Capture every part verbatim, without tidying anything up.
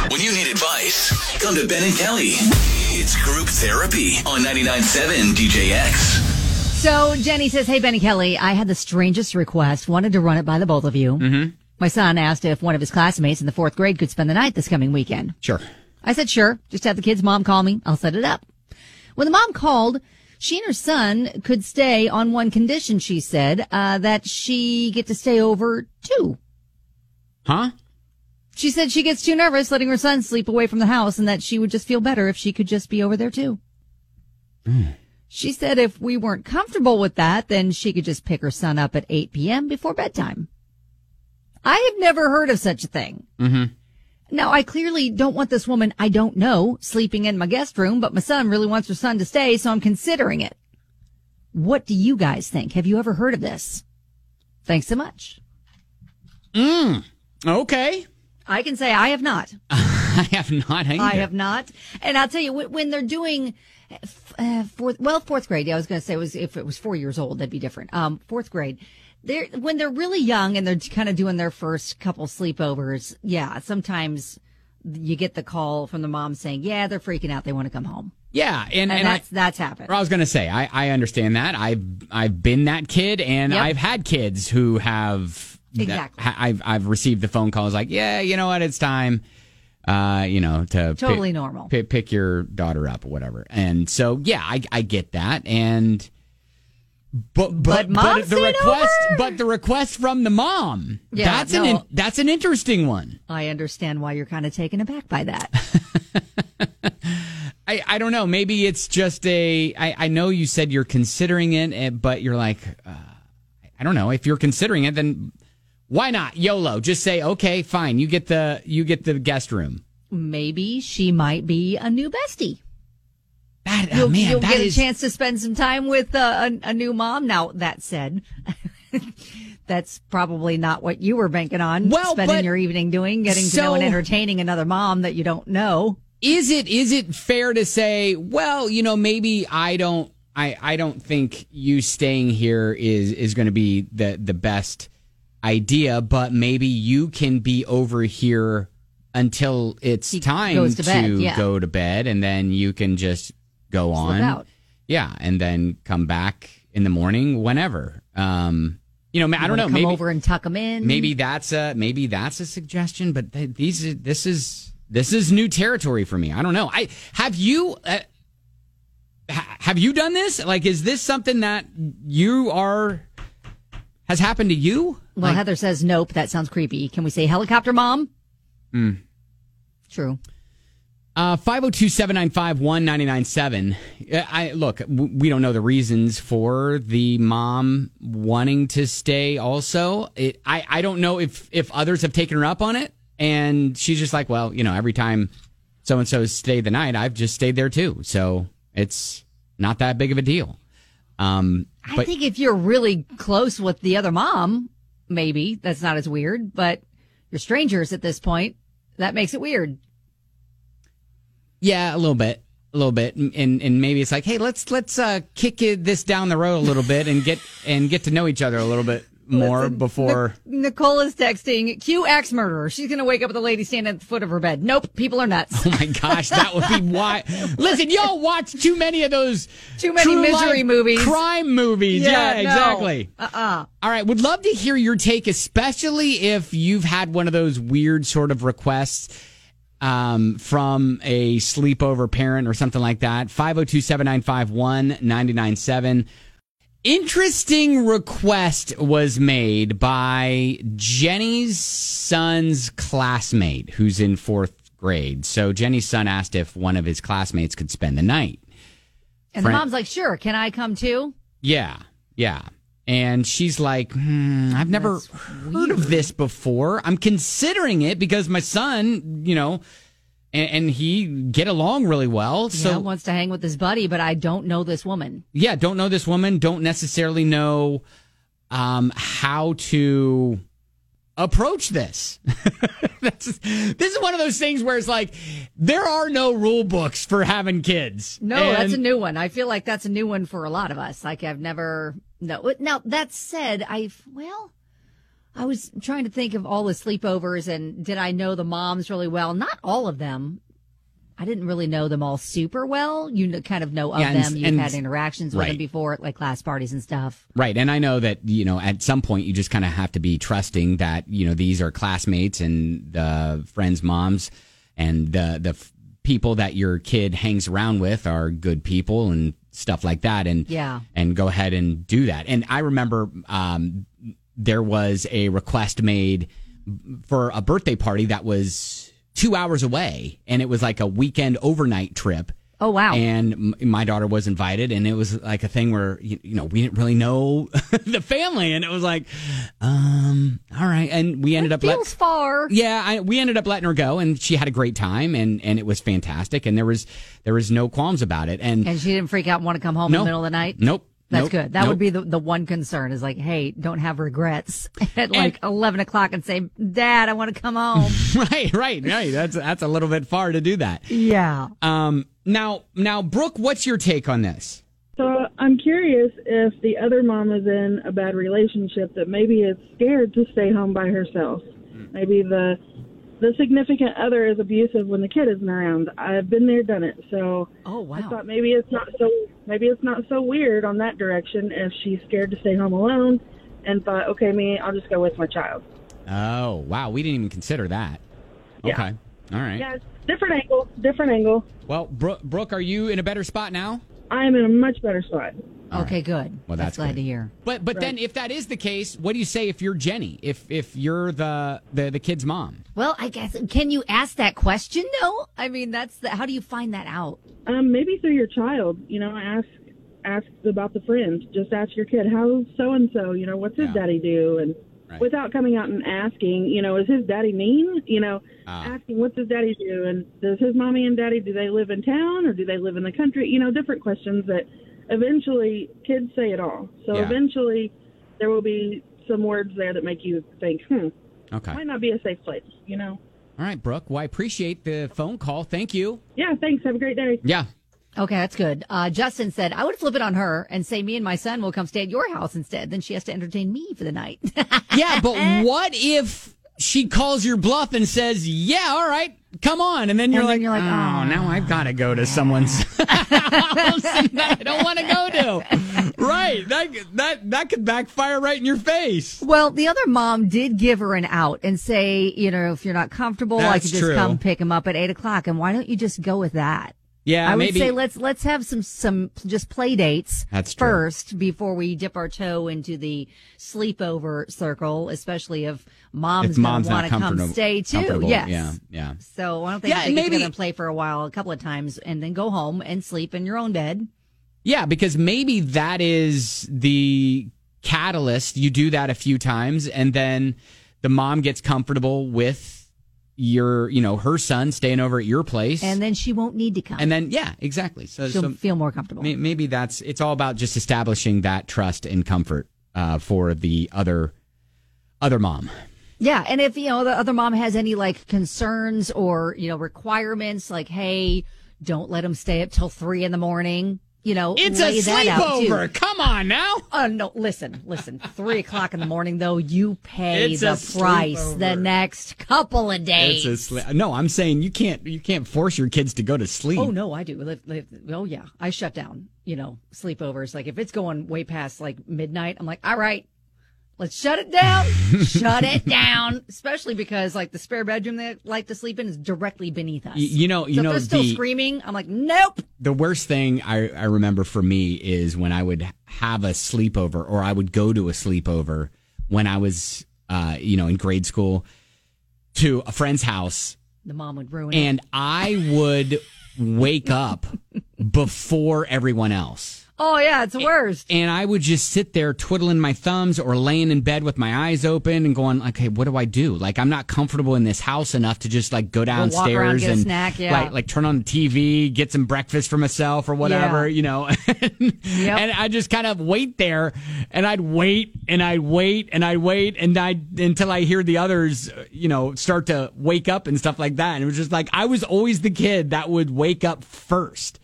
When you need advice, come to Ben and Kelly. It's group therapy on ninety-nine point seven D J X. So Jenny says, hey, Ben and Kelly, I had the strangest request. Wanted to run it by the both of you. Mm-hmm. My son asked if one of his classmates in the fourth grade could spend the night this coming weekend. Sure. I said, sure. Just have the kid's mom call me. I'll set it up. When the mom called, she and her son could stay on one condition, she said, uh, that she get to stay over too. Huh? She said she gets too nervous letting her son sleep away from the house and that she would just feel better if she could just be over there too. Mm. She said if we weren't comfortable with that, then she could just pick her son up at eight p.m. before bedtime. I have never heard of such a thing. Mm-hmm. Now, I clearly don't want this woman I don't know sleeping in my guest room, but my son really wants her son to stay, so I'm considering it. What do you guys think? Have you ever heard of this? Thanks so much. Mm. Okay. I can say I have not. I have not either. I have not. And I'll tell you, when they're doing uh, fourth, well, fourth grade, yeah, I was going to say it was, if it was four years old, that'd be different. Um, fourth grade, they're, when they're really young and they're kind of doing their first couple sleepovers, yeah, sometimes you get the call from the mom saying, yeah, they're freaking out. They want to come home. Yeah, and, and, and that's I, that's happened. I was going to say, I, I understand that. I've I've been that kid, and Yep. I've had kids who have Exactly. That, I've I've received the phone calls like, yeah, you know what, it's time, uh, you know, to Totally pick, normal. Pick, pick your daughter up or whatever. And so, yeah, I I get that, and but but But mom but the stayed request, over? but the request from the mom, Yeah, that's an no. in, that's an interesting one. I understand why you're kind of taken aback by that. I, I don't know. Maybe it's just a. I, I know you said you're considering it, eh, but you're like, uh, I don't know. If you're considering it, then why not YOLO? Just say, okay, fine. You get the you get the guest room. Maybe she might be a new bestie. That, oh, You'll, man, you'll that get is- a chance to spend some time with uh, a, a new mom. Now, that said, that's probably not what you were banking on. Well, spending but- your evening doing, getting to so- know and entertaining another mom that you don't know. Is it is it fair to say, well, you know, maybe I don't I, I don't think you staying here is is going to be the the best idea, but maybe you can be over here until it's He time goes to to, bed, yeah. go to bed, and then you can just go Slip on. out. Yeah, and then come back in the morning whenever. Um, you know, I You don't know. wanna Come Maybe over and tuck them in. maybe that's a maybe that's a suggestion, but th- these this is this is new territory for me. I don't know. I have you uh, ha- have you done this? Like, is this something that you are has happened to you? Well, Like- Heather says nope. That sounds creepy. Can we say helicopter mom? Mm. True. Uh, five oh two, seven nine five, one nine nine seven. I look, w- we don't know the reasons for the mom wanting to stay also. It, I, I don't know if, if others have taken her up on it. And she's just like, well, you know, every time so-and-so stayed the night, I've just stayed there too. So it's not that big of a deal. Um, I but think if you're really close with the other mom, maybe that's not as weird, but you're strangers at this point. That makes it weird. yeah, a little bit. A little bit, and and maybe it's like, hey, let's let's uh, kick it, this down the road a little bit and get and get to know each other a little bit more Listen, before. Nic- Nicole is texting, Q axe murderer. She's going to wake up with a lady standing at the foot of her bed. Nope, people are nuts. Oh my gosh, that would be why. Listen, y'all watch too many of those Too many true misery life movies. crime movies. Yeah, no. exactly. Uh-uh. All right, would love to hear your take, especially if you've had one of those weird sort of requests um, from a sleepover parent or something like that. five oh two, seven nine five, one nine nine seven. Interesting request was made by Jenny's son's classmate who's in fourth grade. So Jenny's son asked if one of his classmates could spend the night. And Friend- the mom's like, sure, can I come too? Yeah, yeah. And she's like, hmm, I've never That's heard of this before. I'm considering it because my son, you know, and, and he get along really well. So yeah, wants to hang with his buddy, but I don't know this woman. yeah, don't know this woman, don't necessarily know um, how to approach this. That's, this is one of those things where it's like, there are no rule books for having kids. No, And- that's a new one. I feel like that's a new one for a lot of us. Like I've never, no. Now, that said, I've, well, I was trying to think of all the sleepovers and did I know the moms really well? Not all of them. I didn't really know them all super well. You kn- kind of know of Yeah, and- them. You've and- had interactions with right. them before at like class parties and stuff. Right. And I know that, you know, at some point you just kind of have to be trusting that, you know, these are classmates and the friends' moms and the, the f- people that your kid hangs around with are good people and stuff like that. And, Yeah. and go ahead and do that. And I remember, um, there was a request made for a birthday party that was two hours away, and it was like a weekend overnight trip. Oh, wow. And m- my daughter was invited, and it was like a thing where, you, you know, we didn't really know the family, and it was like, um, all right. And we ended It up let- feels far. yeah, I, we ended up letting her go, and she had a great time, and, and it was fantastic, and there was there was no qualms about it. And, And she didn't freak out and want to come home No. in the middle of the night? nope. That's nope, good. That nope. would be the, the one concern is like, hey, don't have regrets at like eleven o'clock and say, Dad, I want to come home. right, right, right. That's that's a little bit far to do that. Yeah. Um, now, now, Brooke, what's your take on this? So I'm curious if the other mom is in a bad relationship that maybe is scared to stay home by herself. Maybe the the significant other is abusive when the kid isn't around. I've been there, done it. So Oh, wow. I thought maybe it's not so maybe it's not so weird on that direction if she's scared to stay home alone and thought, okay, me, I'll just go with my child. Oh, wow. We didn't even consider that. Yeah. Okay. All right. Yeah, it's different angle, different angle. Well, Brooke, Brooke, are you in a better spot now? I am in a much better spot. All Okay, right. good. Well, that's, that's glad good. to hear. But but then if that is the case, what do you say if you're Jenny? If if you're the the, the kid's mom? Well, I guess, can you ask that question, though? I mean, that's the, how do you find that out? Um, maybe through your child, you know, ask ask about the friends. Just ask your kid, how's so and so? You know, what's his Yeah. daddy do? And Right. without coming out and asking, you know, is his daddy mean? You know, Ah. asking what's his daddy do, and does his mommy and daddy, do they live in town or do they live in the country? You know, different questions that eventually kids say it all. So Yeah. eventually there will be some words there that make you think, hmm, Okay. might not be a safe place. You know. All right, Brooke. Well, I appreciate the phone call. Thank you. Yeah. Thanks. Have a great day. Yeah. Okay, that's good. Uh, Justin said, I would flip it on her and say me and my son will come stay at your house instead. Then she has to entertain me for the night. Yeah, but what if she calls your bluff and says, "Yeah, all right, come on," and then you're And then like, you're like, "Oh, "Oh." now I've got to go to someone's house that I don't want to go to." Right? That that that could backfire right in your face. Well, the other mom did give her an out and say, you know, if you're not comfortable, I That's could just true. come pick him up at eight o'clock. And why don't you just go with that? Yeah, I would maybe. say let's let's have some some just play dates That's true. first before we dip our toe into the sleepover circle, especially if mom's, If mom's gonna not want to come comfortable- stay too. comfortable, Yes. yeah, yeah. So I don't think Yeah, you and get maybe- together and play for a while, a couple of times, and then go home and sleep in your own bed. Yeah, because maybe that is the catalyst. You do that a few times, and then the mom gets comfortable with your, you know, her son staying over at your place, And then she won't need to come. and then yeah, exactly. So, she'll so feel more comfortable. may- maybe that's it's all about just establishing that trust and comfort uh, for the other other mom. Yeah, and if, you know, the other mom has any, like, concerns or, you know, requirements, like, hey, don't let him stay up till three in the morning, you know, It's lay a that out, too. sleepover. Come on now. Oh, no, listen, listen. Three o'clock in the morning, though, you pay It's the a price sleepover. the next couple of days. It's a sli- no. I'm saying you can't you can't force your kids to go to sleep. Oh, no, I do. Live, live, oh, yeah. I shut down, you know, sleepovers. Like, if it's going way past, like, midnight, I'm like, all right, let's shut it down. Shut it down. Especially because, like, the spare bedroom they like to sleep in is directly beneath us. Y- you know, you so know if they're still the screaming, I'm like, nope. the worst thing I, I remember for me is when I would have a sleepover or I would go to a sleepover when I was, uh, you know, in grade school to a friend's house, The mom would ruin it. and I would wake up before everyone else. Oh, yeah, it's the worst. And I would just sit there twiddling my thumbs or laying in bed with my eyes open and going, okay, what do I do? Like, I'm not comfortable in this house enough to just like go walk around, downstairs get a and snack, yeah. like, like turn on the T V, get some breakfast for myself or whatever, Yeah. you know. And I just kind of wait there and I'd wait and I'd wait and I'd wait and I'd until I hear the others, you know, start to wake up and stuff like that. And it was just like, I was always the kid that would wake up first.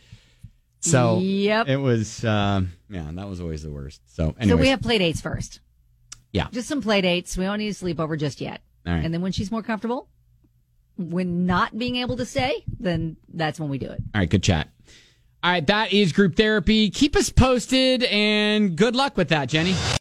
So Yep. it was, uh, yeah, that was always the worst. So, So anyways. we have play dates first. Yeah. Just some play dates. We don't need a sleepover just yet. All right. And then when she's more comfortable, when not being able to stay, then that's when we do it. All right, good chat. All right, that is group therapy. Keep us posted, and good luck with that, Jenny.